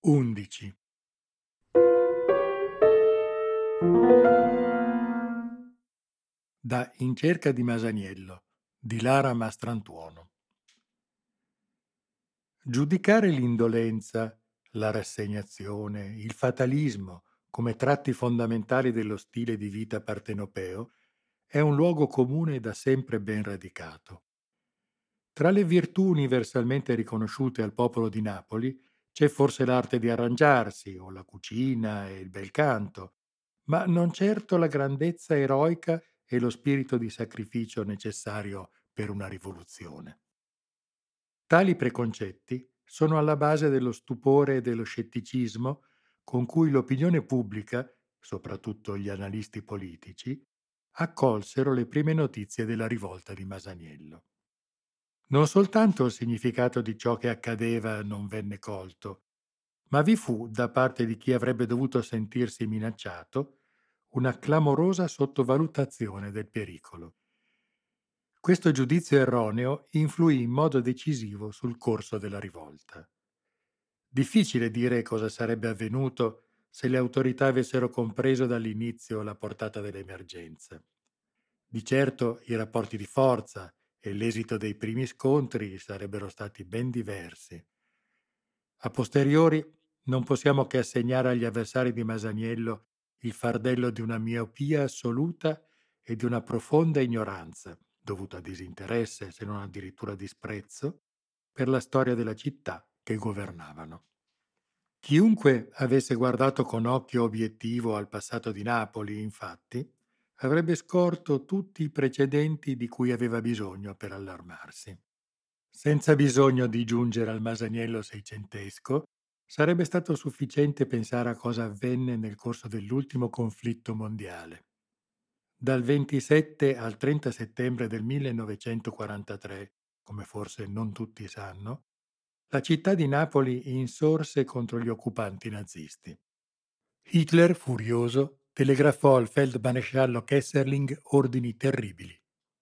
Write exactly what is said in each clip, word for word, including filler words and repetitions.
undici. Da In cerca di Masaniello di Lara Mastrantuono. Giudicare l'indolenza, la rassegnazione, il fatalismo come tratti fondamentali dello stile di vita partenopeo è un luogo comune da sempre ben radicato. Tra le virtù universalmente riconosciute al popolo di Napoli c'è forse l'arte di arrangiarsi, o la cucina e il bel canto, ma non certo la grandezza eroica e lo spirito di sacrificio necessario per una rivoluzione. Tali preconcetti sono alla base dello stupore e dello scetticismo con cui l'opinione pubblica, soprattutto gli analisti politici, accolsero le prime notizie della rivolta di Masaniello. Non soltanto il significato di ciò che accadeva non venne colto, ma vi fu, da parte di chi avrebbe dovuto sentirsi minacciato, una clamorosa sottovalutazione del pericolo. Questo giudizio erroneo influì in modo decisivo sul corso della rivolta. Difficile dire cosa sarebbe avvenuto se le autorità avessero compreso dall'inizio la portata dell'emergenza. Di certo i rapporti di forza e l'esito dei primi scontri sarebbero stati ben diversi. A posteriori non possiamo che assegnare agli avversari di Masaniello il fardello di una miopia assoluta e di una profonda ignoranza, dovuta a disinteresse, se non addirittura disprezzo, per la storia della città che governavano. Chiunque avesse guardato con occhio obiettivo al passato di Napoli, infatti, avrebbe scorto tutti i precedenti di cui aveva bisogno per allarmarsi. Senza bisogno di giungere al Masaniello seicentesco, sarebbe stato sufficiente pensare a cosa avvenne nel corso dell'ultimo conflitto mondiale. Dal ventisette al trenta settembre del millenovecentoquarantatré, come forse non tutti sanno, la città di Napoli insorse contro gli occupanti nazisti. Hitler, furioso, telegrafò al feldmaresciallo Kesselring ordini terribili.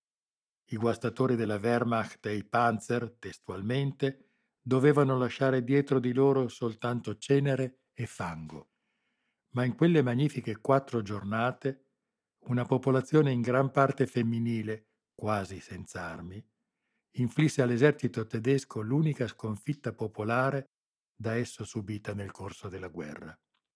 I guastatori della Wehrmacht e i Panzer, testualmente, dovevano lasciare dietro di loro soltanto cenere e fango. Ma in quelle magnifiche quattro giornate, una popolazione in gran parte femminile, quasi senza armi, inflisse all'esercito tedesco l'unica sconfitta popolare da esso subita nel corso della guerra.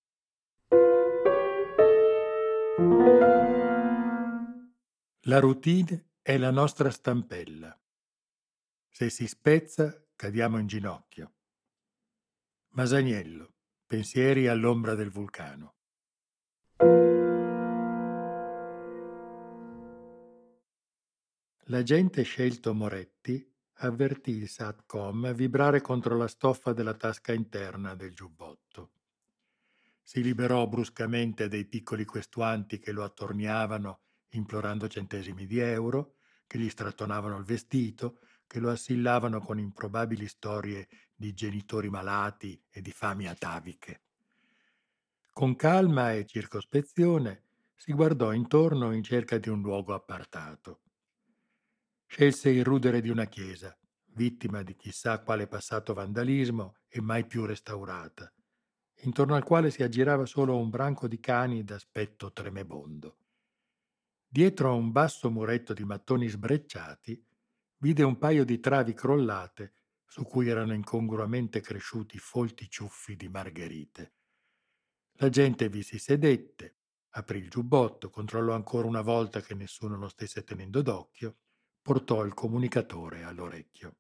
La routine è la nostra stampella. Se si spezza, cadiamo in ginocchio. Masaniello, pensieri all'ombra del vulcano. L'agente scelto Moretti avvertì il SATCOM vibrare contro la stoffa della tasca interna del giubbotto. Si liberò bruscamente dei piccoli questuanti che lo attorniavano implorando centesimi di euro, che gli strattonavano il vestito, che lo assillavano con improbabili storie di genitori malati e di fami ataviche. Con calma e circospezione si guardò intorno in cerca di un luogo appartato. Scelse il rudere di una chiesa, vittima di chissà quale passato vandalismo e mai più restaurata, intorno al quale si aggirava solo un branco di cani d'aspetto tremebondo. Dietro a un basso muretto di mattoni sbrecciati, vide un paio di travi crollate su cui erano incongruamente cresciuti folti ciuffi di margherite. La gente vi si sedette, aprì il giubbotto, controllò ancora una volta che nessuno lo stesse tenendo d'occhio, portò il comunicatore all'orecchio.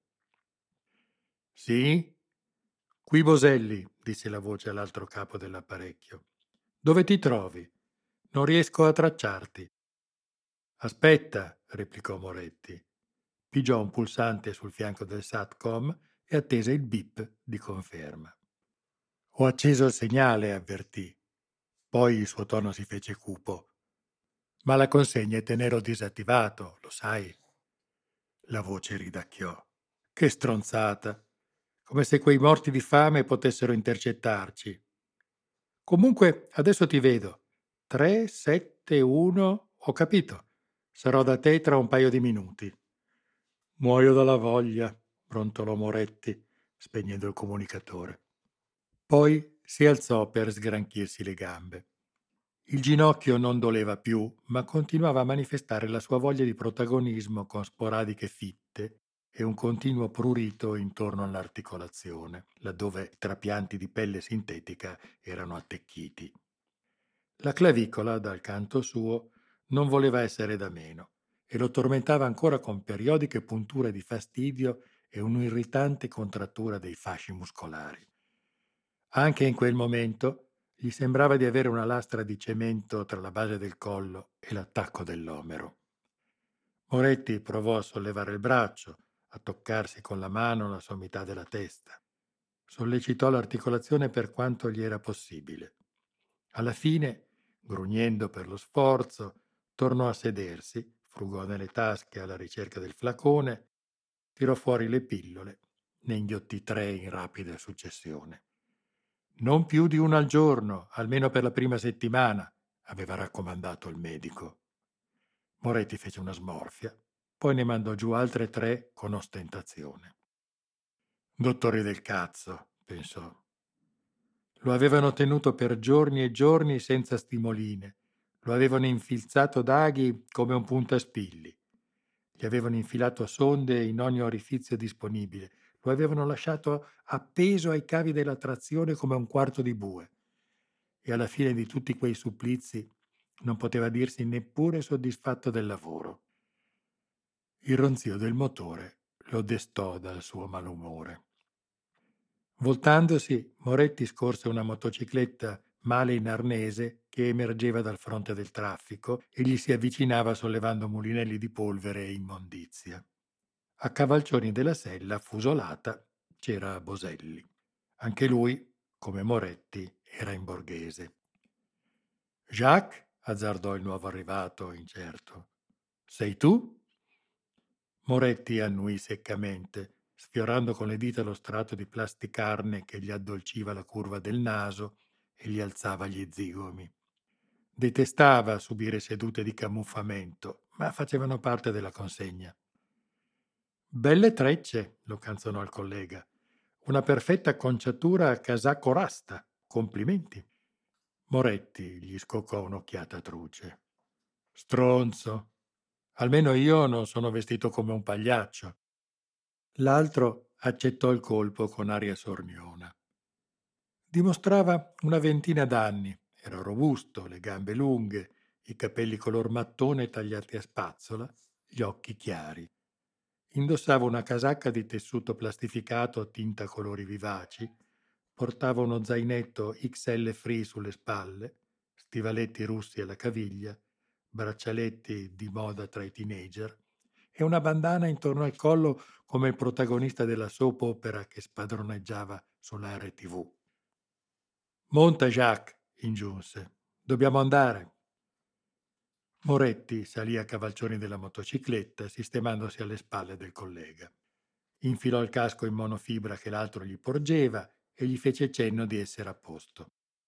«Sì? Qui Boselli», disse la voce all'altro capo dell'apparecchio. «Dove ti trovi? Non riesco a tracciarti». «Aspetta», replicò Moretti. Pigiò un pulsante sul fianco del SATCOM e attese il bip di conferma. «Ho acceso il segnale», avvertì. Poi il suo tono si fece cupo. «Ma la consegna è tenero disattivato, lo sai». La voce ridacchiò. «Che stronzata! Come se quei morti di fame potessero intercettarci. Comunque, adesso ti vedo. tre, sette, uno, ho capito. Sarò da te tra un paio di minuti». «Muoio dalla voglia», brontolò Moretti, spegnendo il comunicatore. Poi Si alzò per sgranchirsi le gambe. Il ginocchio non doleva più, ma continuava a manifestare la sua voglia di protagonismo con sporadiche fitte e un continuo prurito intorno all'articolazione, laddove i trapianti di pelle sintetica erano attecchiti. La clavicola, dal canto suo, non voleva essere da meno e lo tormentava ancora con periodiche punture di fastidio e un'irritante contrattura dei fasci muscolari. Anche in quel momento gli sembrava di avere una lastra di cemento tra la base del collo e l'attacco dell'omero. Moretti provò a sollevare il braccio, a toccarsi con la mano la sommità della testa. Sollecitò l'articolazione per quanto gli era possibile. Alla fine, grugnendo per lo sforzo, tornò a sedersi, frugò nelle tasche alla ricerca del flacone, tirò fuori le pillole, ne inghiottì tre in rapida successione. Non più di una al giorno, almeno per la prima settimana, aveva raccomandato il medico. Moretti fece una smorfia, poi ne mandò giù altre tre con ostentazione. Dottori del cazzo, pensò. Lo avevano tenuto per giorni e giorni senza stimoline, lo avevano infilzato d'aghi come un puntaspilli, gli avevano infilato sonde in ogni orifizio disponibile, lo avevano lasciato appeso ai cavi della trazione come un quarto di bue. E alla fine di tutti quei supplizi non poteva dirsi neppure soddisfatto del lavoro. Il ronzio del motore lo destò dal suo malumore. Voltandosi, Moretti scorse una motocicletta male in arnese che emergeva dal fronte del traffico e gli si avvicinava sollevando mulinelli di polvere e immondizia. A cavalcioni della sella, fusolata, c'era Boselli. Anche lui, come Moretti, era in borghese. Jacques? Azzardò il nuovo arrivato, incerto. Sei tu? Moretti annui seccamente, sfiorando con le dita lo strato di plasticarne che gli addolciva la curva del naso e gli alzava gli zigomi. Detestava subire sedute di camuffamento, ma facevano parte della consegna. Belle trecce, lo canzonò il collega. Una perfetta conciatura a casacco rasta. Complimenti. Moretti gli scoccò un'occhiata truce. Stronzo. Almeno io non sono vestito come un pagliaccio. L'altro accettò il colpo con aria sorniona. Dimostrava una ventina d'anni. Era robusto, le gambe lunghe, i capelli color mattone tagliati a spazzola, gli occhi chiari. Indossava una casacca di tessuto plastificato a tinta colori vivaci, portava uno zainetto X L free sulle spalle, stivaletti russi alla caviglia, braccialetti di moda tra i teenager e una bandana intorno al collo come il protagonista della soap opera che spadroneggiava sulla R T V. Monta, Jacques, ingiunse. Dobbiamo andare. Moretti salì a cavalcioni della motocicletta, sistemandosi alle spalle del collega. Infilò il casco in monofibra che l'altro gli porgeva e gli fece cenno di essere a posto.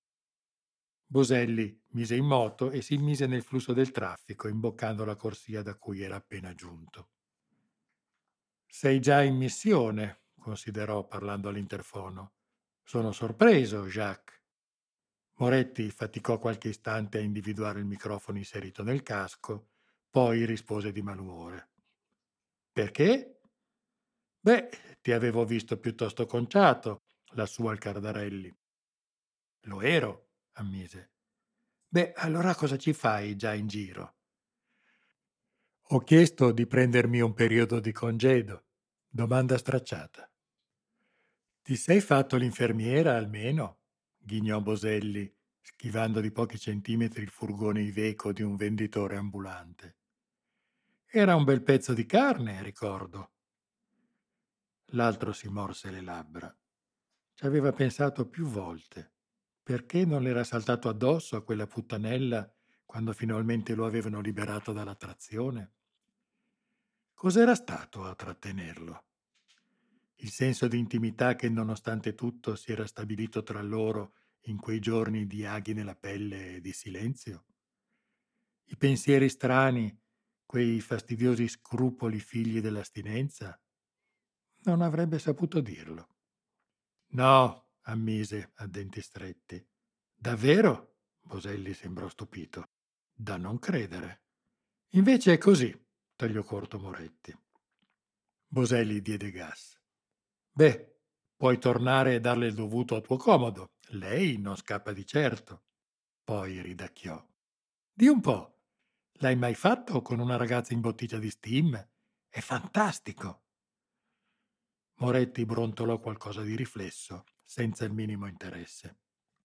Boselli mise in moto e si immise nel flusso del traffico, imboccando la corsia da cui era appena giunto. Sei già in missione, considerò parlando all'interfono. Sono sorpreso, Jacques. Moretti faticò qualche istante a individuare il microfono inserito nel casco, poi rispose di malumore. Perché? Beh, ti avevo visto piuttosto conciato, lassù al Cardarelli. Lo ero, ammise. Beh, allora cosa ci fai già in giro? Ho chiesto di prendermi un periodo di congedo. Domanda stracciata. Ti sei fatto l'infermiera almeno? Ghignò Boselli, schivando di pochi centimetri il furgone Iveco di un venditore ambulante. Era un bel pezzo di carne, ricordo. L'altro si morse le labbra. Ci aveva pensato più volte. Perché non le era saltato addosso a quella puttanella quando finalmente lo avevano liberato dalla trazione? Cos'era stato a trattenerlo? Il senso di intimità che nonostante tutto si era stabilito tra loro in quei giorni di aghi nella pelle e di silenzio? I pensieri strani, quei fastidiosi scrupoli figli dell'astinenza? Non avrebbe saputo dirlo. No, ammise a denti stretti. Davvero? Boselli sembrò stupito. Da non credere. Invece è così, tagliò corto Moretti. Boselli diede gas. Beh, puoi tornare e darle il dovuto a tuo comodo. Lei non scappa di certo. Poi ridacchiò. Di un po'. L'hai mai fatto con una ragazza in bottiglia di steam? È fantastico. Moretti brontolò qualcosa di riflesso, senza il minimo interesse.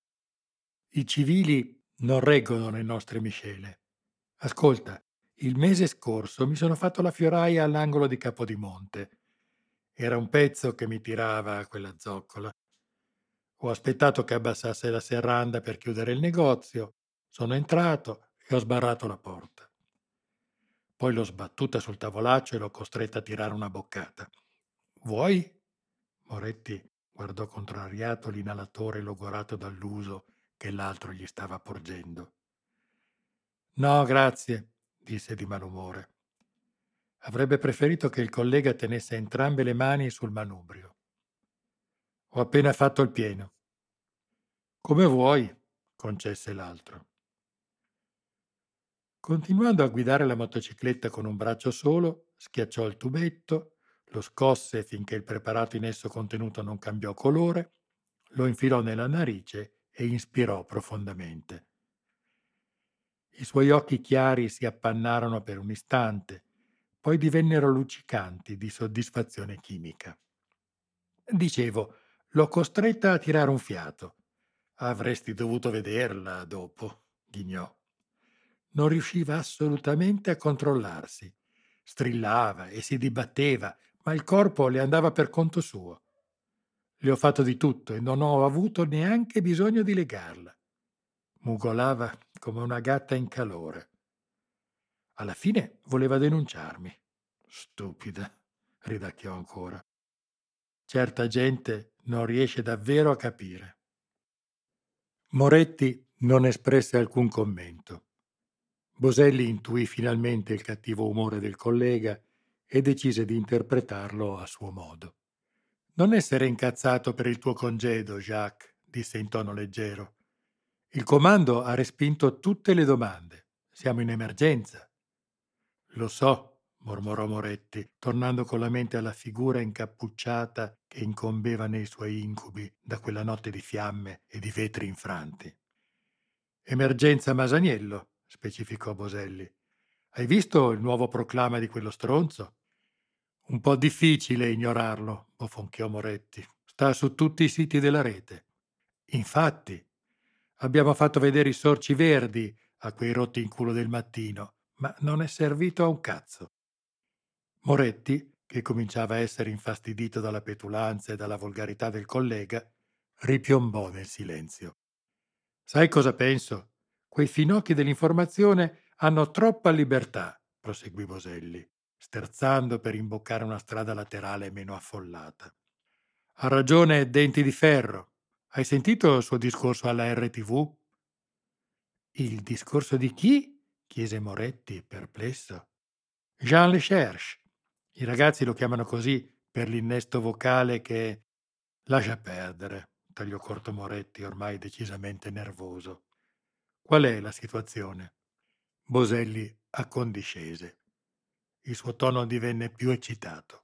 I civili non reggono le nostre miscele. Ascolta, il mese scorso mi sono fatto la fioraia all'angolo di Capodimonte. Era un pezzo che mi tirava quella zoccola. Ho aspettato che abbassasse la serranda per chiudere il negozio, sono entrato e ho sbarrato la porta. Poi l'ho sbattuta sul tavolaccio e l'ho costretta a tirare una boccata. Vuoi? Moretti guardò contrariato l'inalatore logorato dall'uso che l'altro gli stava porgendo. No, grazie, disse di malumore. Avrebbe preferito che il collega tenesse entrambe le mani sul manubrio. Ho appena fatto il pieno. Come vuoi, concesse l'altro. Continuando a guidare la motocicletta con un braccio solo, schiacciò il tubetto, lo scosse finché il preparato in esso contenuto non cambiò colore, lo infilò nella narice e inspirò profondamente. I suoi occhi chiari si appannarono per un istante, poi divennero luccicanti di soddisfazione chimica. Dicevo, l'ho costretta a tirare un fiato. Avresti dovuto vederla dopo, ghignò. Non riusciva assolutamente a controllarsi. Strillava e si dibatteva, ma il corpo le andava per conto suo. Le ho fatto di tutto e non ho avuto neanche bisogno di legarla. Mugolava come una gatta in calore. Alla fine voleva denunciarmi. Stupida, ridacchiò ancora. Certa gente non riesce davvero a capire. Moretti non espresse alcun commento. Boselli intuì finalmente il cattivo umore del collega e decise di interpretarlo a suo modo. Non essere incazzato per il tuo congedo, Jacques, disse in tono leggero. Il comando ha respinto tutte le domande. Siamo in emergenza. Lo so, mormorò Moretti, tornando con la mente alla figura incappucciata che incombeva nei suoi incubi da quella notte di fiamme e di vetri infranti. Emergenza Masaniello, specificò Boselli. Hai visto il nuovo proclama di quello stronzo? Un po' difficile ignorarlo, bofonchiò Moretti. Sta su tutti i siti della rete. Infatti, abbiamo fatto vedere i sorci verdi a quei rotti in culo del mattino, ma non è servito a un cazzo. Moretti, che cominciava a essere infastidito dalla petulanza e dalla volgarità del collega, ripiombò nel silenzio. Sai cosa penso? Quei finocchi dell'informazione hanno troppa libertà, proseguì Boselli, sterzando per imboccare una strada laterale meno affollata. Ha ragione Denti di Ferro. Hai sentito il suo discorso alla R T V? Il discorso di chi? Chiese Moretti, perplesso. Jean Lecherche. I ragazzi lo chiamano così per l'innesto vocale che... Lascia perdere, tagliò corto Moretti, ormai decisamente nervoso. Qual è la situazione? Boselli accondiscese. Il suo tono divenne più eccitato.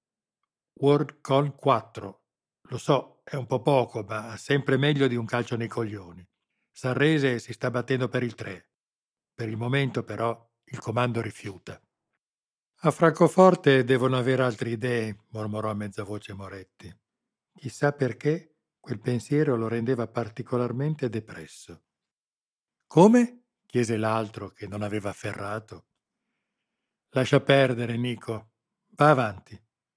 WorldCon quattro. Lo so, è un po' poco, ma sempre meglio di un calcio nei coglioni. Sarrese si sta battendo per il tre. Per il momento, però, il comando rifiuta. A Francoforte devono avere altre idee, mormorò a mezza voce Moretti. Chissà perché quel pensiero lo rendeva particolarmente depresso. Come? Chiese l'altro che non aveva afferrato. Lascia perdere, Nico. Va avanti.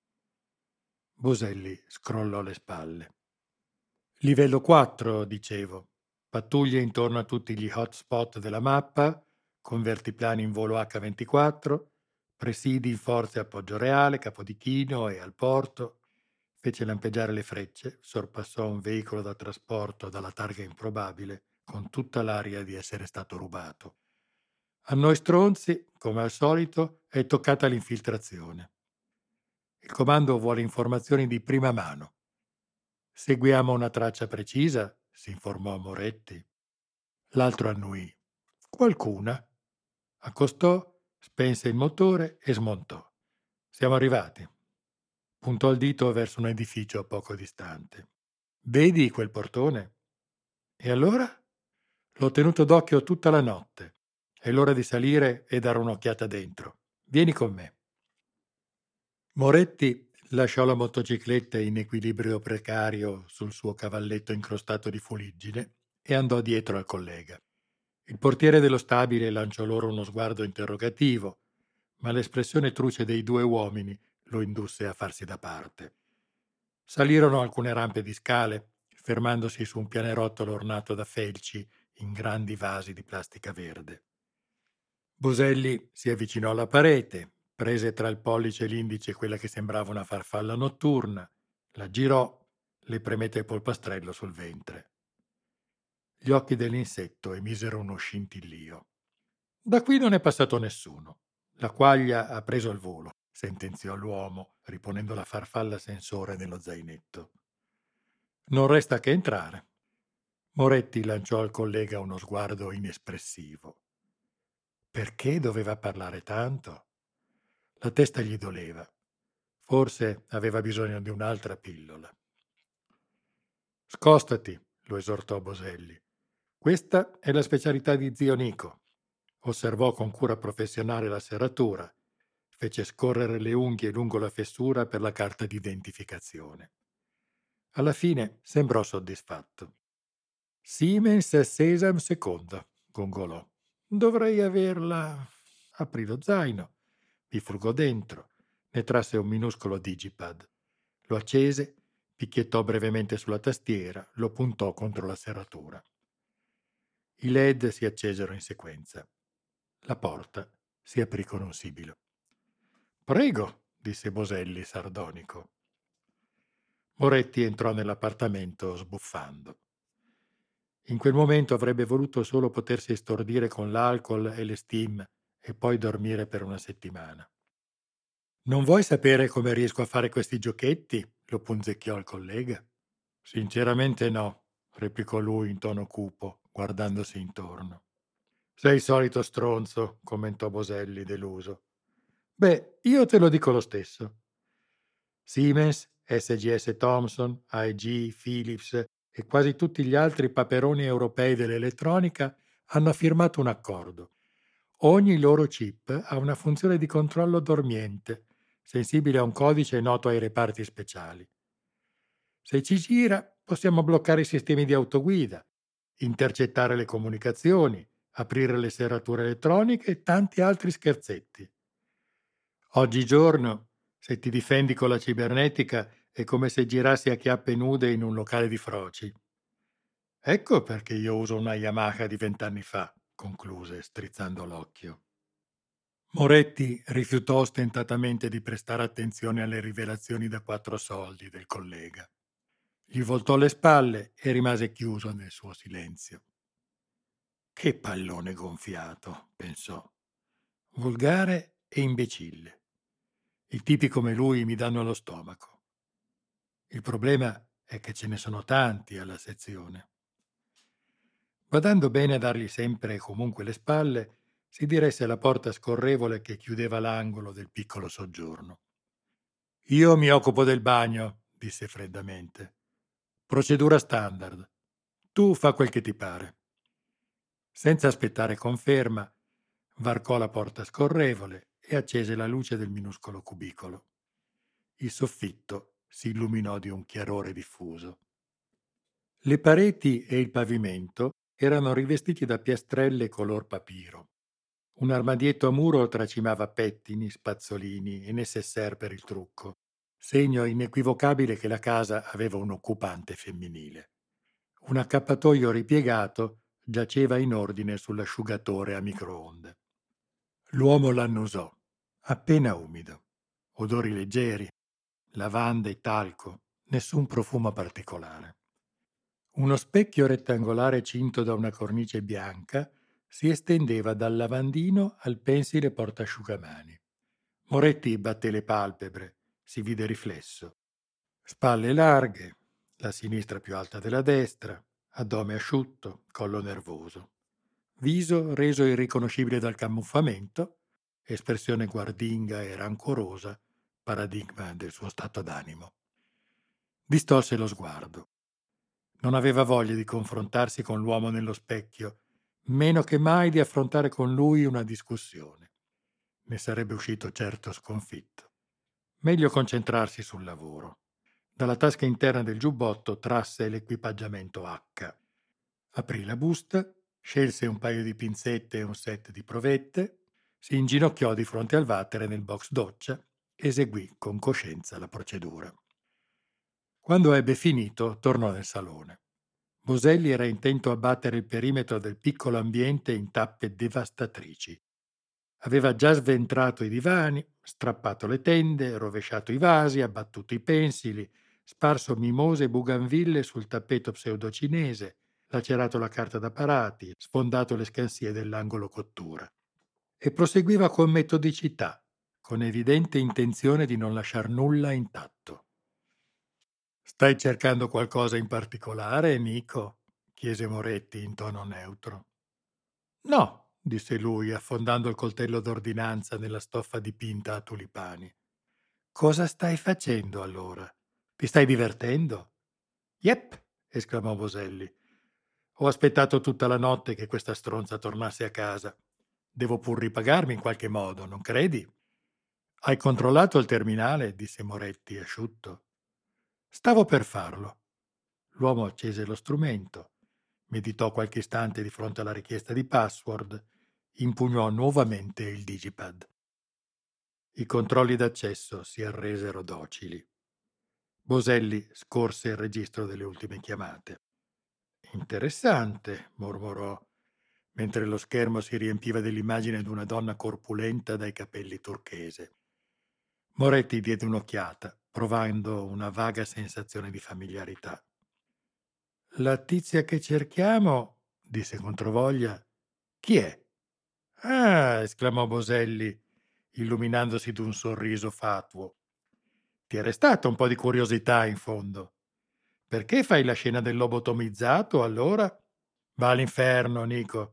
Boselli scrollò le spalle. Livello quattro, dicevo. Pattuglie intorno a tutti gli hotspot della mappa, convertiplani in volo acca ventiquattro, presidi in forze a Poggio Reale, Capodichino e al porto. Fece lampeggiare le frecce, sorpassò un veicolo da trasporto dalla targa improbabile, con tutta l'aria di essere stato rubato. A noi stronzi, come al solito, è toccata l'infiltrazione. Il comando vuole informazioni di prima mano. Seguiamo una traccia precisa? Si informò Moretti. L'altro annuì. Qualcuna. Accostò, spense il motore e smontò. Siamo arrivati. Puntò il dito verso un edificio poco distante. Vedi quel portone? E allora? L'ho tenuto d'occhio tutta la notte. È l'ora di salire e dare un'occhiata dentro. Vieni con me. Moretti lasciò la motocicletta in equilibrio precario sul suo cavalletto incrostato di fuliggine e andò dietro al collega. Il portiere dello stabile lanciò loro uno sguardo interrogativo, ma l'espressione truce dei due uomini lo indusse a farsi da parte. Salirono alcune rampe di scale, fermandosi su un pianerottolo ornato da felci in grandi vasi di plastica verde. Boselli si avvicinò alla parete, prese tra il pollice e l'indice quella che sembrava una farfalla notturna, la girò, le premette il polpastrello sul ventre. Gli occhi dell'insetto emisero uno scintillio. Da qui non è passato nessuno. La quaglia ha preso il volo, sentenziò l'uomo, riponendo la farfalla sensore nello zainetto. Non resta che entrare. Moretti lanciò al collega uno sguardo inespressivo. Perché doveva parlare tanto? La testa gli doleva. Forse aveva bisogno di un'altra pillola. Scostati, lo esortò Boselli. Questa è la specialità di zio Nico. Osservò con cura professionale la serratura, fece scorrere le unghie lungo la fessura per la carta di identificazione. Alla fine sembrò soddisfatto. Siemens Sesam seconda, gongolò. Dovrei averla. Aprì lo zaino, vi frugò dentro, ne trasse un minuscolo digipad. Lo accese, picchiettò brevemente sulla tastiera, lo puntò contro la serratura. I led si accesero in sequenza. La porta si aprì con un sibilo. Prego, disse Boselli sardonico. Moretti entrò nell'appartamento sbuffando. In quel momento avrebbe voluto solo potersi stordire con l'alcol e le steam e poi dormire per una settimana. Non vuoi sapere come riesco a fare questi giochetti? Lo punzecchiò il collega. Sinceramente no, replicò lui in tono cupo, guardandosi intorno. Sei il solito stronzo, commentò Boselli deluso. Beh, io te lo dico lo stesso. Siemens, S G S Thomson, A E G, Philips e quasi tutti gli altri paperoni europei dell'elettronica hanno firmato un accordo. Ogni loro chip ha una funzione di controllo dormiente, sensibile a un codice noto ai reparti speciali. Se ci gira, possiamo bloccare i sistemi di autoguida, intercettare le comunicazioni, aprire le serrature elettroniche e tanti altri scherzetti. Oggigiorno, se ti difendi con la cibernetica, è come se girassi a chiappe nude in un locale di froci. Ecco perché io uso una Yamaha di vent'anni fa, concluse, strizzando l'occhio. Moretti rifiutò ostentatamente di prestare attenzione alle rivelazioni da quattro soldi del collega. Gli voltò le spalle e rimase chiuso nel suo silenzio. Che pallone gonfiato, pensò. Volgare e imbecille. I tipi come lui mi danno allo stomaco. Il problema è che ce ne sono tanti alla sezione. Badando bene a dargli sempre e comunque le spalle, si diresse alla porta scorrevole che chiudeva l'angolo del piccolo soggiorno. Io mi occupo del bagno, disse freddamente. Procedura standard. Tu fa quel che ti pare. Senza aspettare conferma, varcò la porta scorrevole e accese la luce del minuscolo cubicolo. Il soffitto si illuminò di un chiarore diffuso. Le pareti e il pavimento erano rivestiti da piastrelle color papiro. Un armadietto a muro tracimava pettini, spazzolini e necessaire per il trucco, segno inequivocabile che la casa aveva un occupante femminile. Un accappatoio ripiegato giaceva in ordine sull'asciugatore a microonde. L'uomo l'annusò, appena umido. Odori leggeri, lavanda e talco, nessun profumo particolare. Uno specchio rettangolare cinto da una cornice bianca si estendeva dal lavandino al pensile portasciugamani. Moretti batté le palpebre, si vide riflesso. Spalle larghe, la sinistra più alta della destra, addome asciutto, collo nervoso, viso reso irriconoscibile dal camuffamento, espressione guardinga e rancorosa, paradigma del suo stato d'animo. Distolse lo sguardo. Non aveva voglia di confrontarsi con l'uomo nello specchio, meno che mai di affrontare con lui una discussione. Ne sarebbe uscito certo sconfitto. Meglio concentrarsi sul lavoro. Dalla tasca interna del giubbotto trasse l'equipaggiamento H. Aprì la busta, scelse un paio di pinzette e un set di provette, si inginocchiò di fronte al water nel box doccia, eseguì con coscienza la procedura. Quando ebbe finito, tornò nel salone. Boselli era intento a battere il perimetro del piccolo ambiente in tappe devastatrici. Aveva già sventrato i divani, strappato le tende, rovesciato i vasi, abbattuto i pensili, sparso mimose e bougainville sul tappeto pseudo-cinese, lacerato la carta da parati, sfondato le scansie dell'angolo cottura. E proseguiva con metodicità, con evidente intenzione di non lasciar nulla intatto. «Stai cercando qualcosa in particolare, Nico?» chiese Moretti in tono neutro. «No», disse lui, affondando il coltello d'ordinanza nella stoffa dipinta a tulipani. «Cosa stai facendo allora? Ti stai divertendo?» «Yep», esclamò Boselli. «Ho aspettato tutta la notte che questa stronza tornasse a casa. Devo pur ripagarmi in qualche modo, non credi?» «Hai controllato il terminale?» disse Moretti, asciutto. «Stavo per farlo». L'uomo accese lo strumento, meditò qualche istante di fronte alla richiesta di password, impugnò nuovamente il digipad. I controlli d'accesso si arresero docili. Boselli scorse il registro delle ultime chiamate. «Interessante», mormorò, mentre lo schermo si riempiva dell'immagine di una donna corpulenta dai capelli turchese. Moretti diede un'occhiata, provando una vaga sensazione di familiarità. «La tizia che cerchiamo», disse controvoglia, «chi è?» «Ah», esclamò Boselli, illuminandosi d'un sorriso fatuo. «Ti è restata un po' di curiosità in fondo. Perché fai la scena del lobotomizzato, allora?» «Va all'inferno, Nico».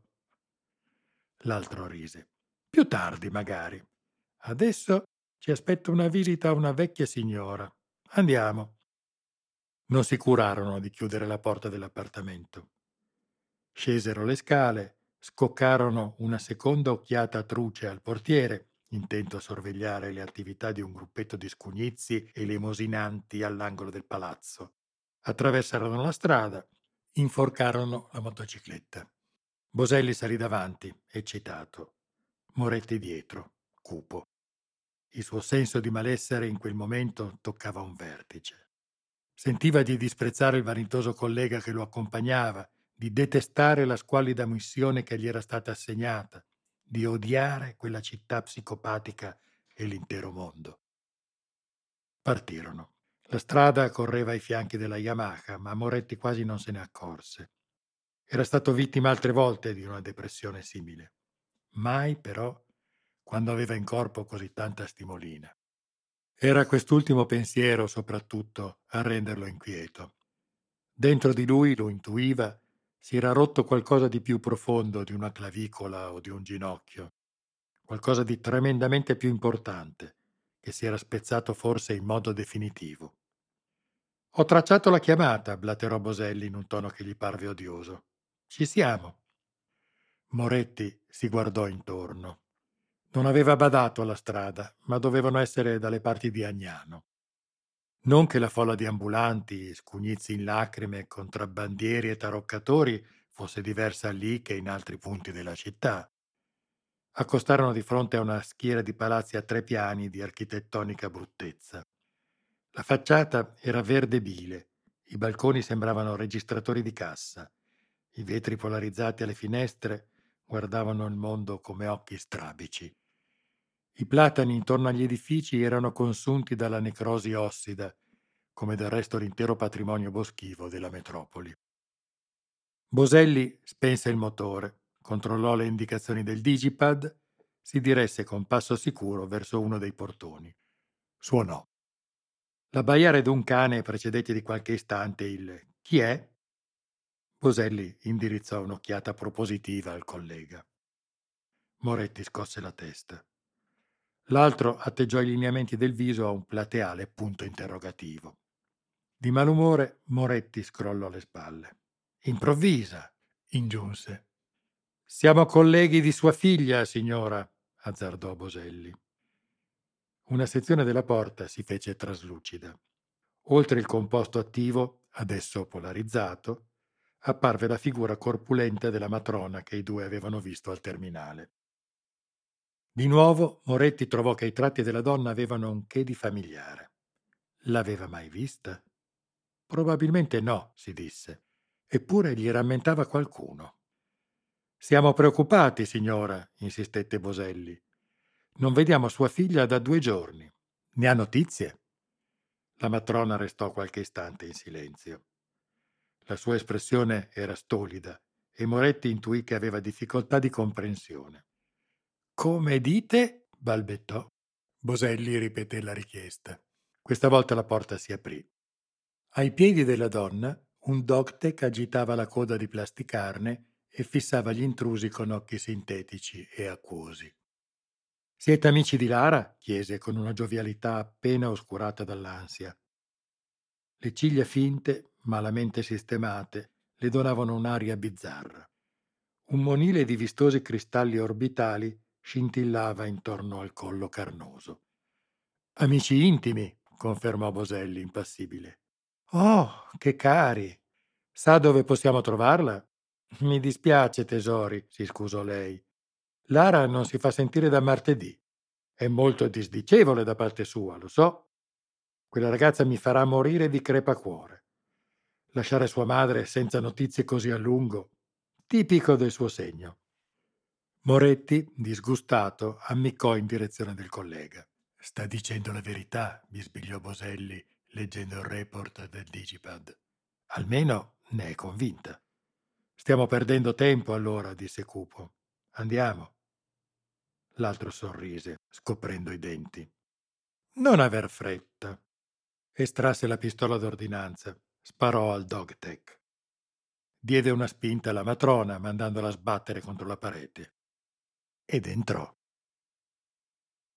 L'altro rise. «Più tardi, magari. Adesso ci aspetta una visita a una vecchia signora. Andiamo». Non si curarono di chiudere la porta dell'appartamento. Scesero le scale, scoccarono una seconda occhiata truce al portiere, intento a sorvegliare le attività di un gruppetto di scugnizi elemosinanti all'angolo del palazzo. Attraversarono la strada, inforcarono la motocicletta. Boselli salì davanti, eccitato. Moretti dietro, cupo. Il suo senso di malessere in quel momento toccava un vertice. Sentiva di disprezzare il vanitoso collega che lo accompagnava, di detestare la squallida missione che gli era stata assegnata, di odiare quella città psicopatica e l'intero mondo. Partirono. La strada correva ai fianchi della Yamaha, ma Moretti quasi non se ne accorse. Era stato vittima altre volte di una depressione simile. Mai, però, quando aveva in corpo così tanta stimolina. Era quest'ultimo pensiero, soprattutto, a renderlo inquieto. Dentro di lui, lo intuiva, si era rotto qualcosa di più profondo di una clavicola o di un ginocchio, qualcosa di tremendamente più importante, che si era spezzato forse in modo definitivo. «Ho tracciato la chiamata», blaterò Boselli in un tono che gli parve odioso. «Ci siamo». Moretti si guardò intorno. Non aveva badato alla strada, ma dovevano essere dalle parti di Agnano. Non che la folla di ambulanti, scugnizi in lacrime, contrabbandieri e taroccatori fosse diversa lì che in altri punti della città. Accostarono di fronte a una schiera di palazzi a tre piani di architettonica bruttezza. La facciata era verde bile, i balconi sembravano registratori di cassa, i vetri polarizzati alle finestre guardavano il mondo come occhi strabici. I platani intorno agli edifici erano consunti dalla necrosi ossida, come del resto l'intero patrimonio boschivo della metropoli. Boselli spense il motore, controllò le indicazioni del digipad, si diresse con passo sicuro verso uno dei portoni. Suonò. L'abbaiare d'un cane precedette di qualche istante il «Chi è?». Boselli indirizzò un'occhiata propositiva al collega. Moretti scosse la testa. L'altro atteggiò i lineamenti del viso a un plateale punto interrogativo. Di malumore, Moretti scrollò le spalle. «Improvvisa», ingiunse. «Siamo colleghi di sua figlia, signora», azzardò Boselli. Una sezione della porta si fece traslucida. Oltre il composto attivo, adesso polarizzato, apparve la figura corpulenta della matrona che i due avevano visto al terminale. Di nuovo Moretti trovò che i tratti della donna avevano un che di familiare. L'aveva mai vista? Probabilmente no, si disse. Eppure gli rammentava qualcuno. «Siamo preoccupati, signora», insistette Boselli. «Non vediamo sua figlia da due giorni. Ne ha notizie?» La matrona restò qualche istante in silenzio. La sua espressione era stolida e Moretti intuì che aveva difficoltà di comprensione. «Come dite?» balbettò. Boselli ripeté la richiesta. Questa volta la porta si aprì. Ai piedi della donna un dogtech agitava la coda di plasticarne e fissava gli intrusi con occhi sintetici e acquosi. «Siete amici di Lara?» chiese con una giovialità appena oscurata dall'ansia. Le ciglia finte, malamente sistemate, le donavano un'aria bizzarra. Un monile di vistosi cristalli orbitali scintillava intorno al collo carnoso. «Amici intimi», confermò Boselli impassibile. «Oh, che cari! Sa dove possiamo trovarla?» «Mi dispiace, tesori», si scusò lei. «Lara non si fa sentire da martedì. È molto disdicevole da parte sua, lo so. Quella ragazza mi farà morire di crepacuore. Lasciare sua madre senza notizie così a lungo, tipico del suo segno». Moretti, disgustato, ammiccò in direzione del collega. «Sta dicendo la verità», bisbigliò Boselli, leggendo il report del Digipad. «Almeno ne è convinta». «Stiamo perdendo tempo allora», disse cupo. «Andiamo». L'altro sorrise, scoprendo i denti. «Non aver fretta». Estrasse la pistola d'ordinanza, sparò al dogtech. Diede una spinta alla matrona, mandandola a sbattere contro la parete. Ed entrò.